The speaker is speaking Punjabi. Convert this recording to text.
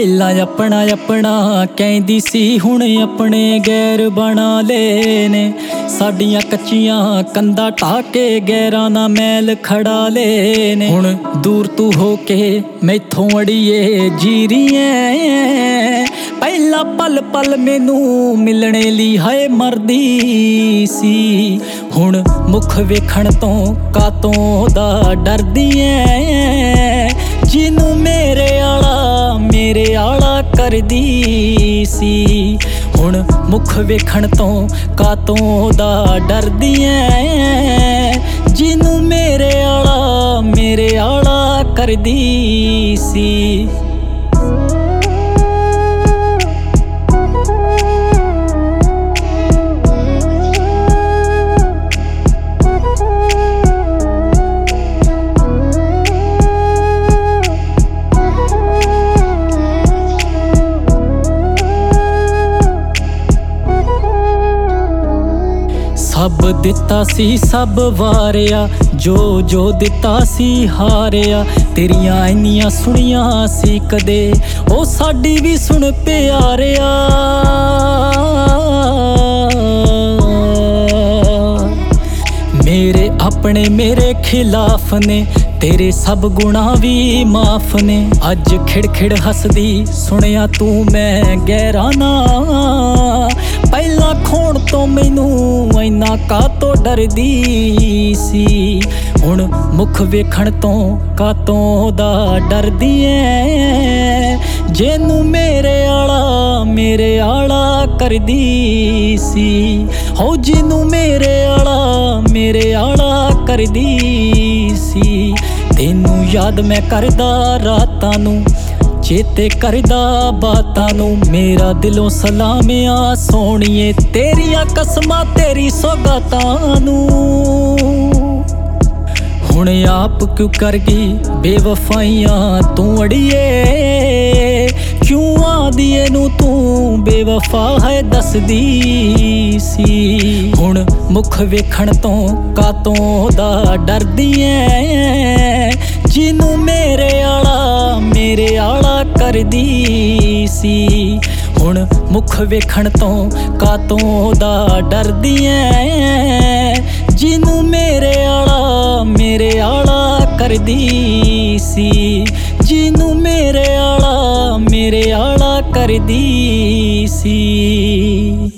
ਪਹਿਲਾਂ ਆਪਣਾ ਆਪਣਾ ਕਹਿੰਦੀ ਸੀ, ਹੁਣ ਆਪਣੇ ਗੈਰ ਬਣਾ ਲਏ ਨੇ। ਸਾਡੀਆਂ ਕੱਚੀਆਂ ਕੰਧਾਂ ਢਾਹ ਕੇ ਗੈਰਾਂ ਦਾ ਮੈਲ ਖੜਾ ਲਏ ਨੇ। ਹੁਣ ਦੂਰ ਤੂੰ ਹੋ ਕੇ ਮੈਥੋਂ ਅੜੀਏ ਜੀ ਰਹੀ ਐ। ਪਹਿਲਾਂ ਪਲ ਪਲ ਮੈਨੂੰ ਮਿਲਣੇ ਲਈ ਹਾਏ ਮਰਦੀ ਸੀ। ਹੁਣ ਮੁਖ ਵੇਖਣ ਤੋਂ ਕਾਤੋਂ ਦਾ ਡਰਦੀ ਐ। ਜਿਹਨੂੰ ਮੇਰੇ ਆਲਾ ਕਰਦੀ ਸੀ। ਹੁਣ ਮੁਖ ਵੇਖਣ ਤੋਂ ਕਾਤੋਂ ਦਾ ਡਰਦੀ ਐ। ਜਿਹਨੂੰ ਮੇਰੇ ਆਲਾ ਕਰਦੀ ਸੀ। ਸਭ ਦਿੱਤਾ ਸੀ ਸਭ ਵਾਰਿਆ, ਜੋ ਜੋ ਦਿੱਤਾ ਸੀ ਹਾਰਿਆ। ਤੇਰੀਆਂ ਇੰਨੀਆਂ ਸੁਣੀਆਂ ਸੀ ਕਦੇ, ਉਹ ਸਾਡੀ ਵੀ ਸੁਣ ਪਿਆਰਿਆ। ਮੇਰੇ ਆਪਣੇ ਮੇਰੇ ਖਿਲਾਫ ਨੇ, ਤੇਰੇ ਸਭ ਗੁਨਾਹ ਵੀ ਮਾਫ ਨੇ। ਅੱਜ ਖਿੜ ਹੱਸਦੀ ਸੁਣਿਆ ਤੂੰ ਮੈਂ ਗੈਰਾਂ ਨਾ। ਪਹਿਲਾਂ ਖੋਣ ਤੋਂ ਮੈਨੂੰ ਇੰਨਾ ਕਾਤੋਂ ਡਰਦੀ ਸੀ। ਹੁਣ ਮੁਖ ਵੇਖਣ ਤੋਂ ਕਾਤੋਂ ਦਾ ਡਰਦੀ ਐ। ਜਿਹਨੂੰ ਮੇਰੇ ਆਲਾ ਕਰਦੀ ਸੀ। ਹੋ ਜਿਹਨੂੰ ਮੇਰੇ ਆਲਾ ਕਰਦੀ ਸੀ। ਤੈਨੂੰ ਯਾਦ ਮੈਂ ਕਰਦਾ ਰਾਤਾਂ ਨੂੰ, ਚੇਤੇ ਕਰਦਾ ਬਾਤਾਂ ਨੂੰ। ਮੇਰਾ ਦਿਲੋਂ ਸਲਾਮ ਆ ਸੋਹਣੀਏ, ਤੇਰੀਆਂ ਕਸਮਾਂ ਤੇਰੀ ਸੌਗਾਤਾਂ ਨੂੰ। ਹੁਣ ਆਪ ਕਿਉਂ ਕਰ ਗਈ ਬੇਵਫਾਈਆਂ ਤੂੰ ਅੜੀਏ। ਕਿਉਂ ਆਦੀਏ ਨੂੰ ਤੂੰ ਬੇਵਫਾ ਹੈ ਦੱਸਦੀ ਸੀ। ਹੁਣ ਮੁਖ ਵੇਖਣ ਤੋਂ ਕਾਤੋਂ ਦਾ ਡਰਦੀ ਐ। ਜਿਹਨੂੰ ਮੇਰੇ ਆਲਾ ਕਰਦੀ ਸੀ। ਹੁਣ ਮੁਖ ਵੇਖਣ ਤੋਂ ਕਾਤੋਂ ਦਾ ਡਰਦੀ ਐ। ਜਿਹਨੂੰ ਮੇਰੇ ਆਲਾ ਕਰਦੀ ਸੀ। ਜਿਹਨੂੰ ਮੇਰੇ ਆਲਾ ਕਰਦੀ ਸੀ।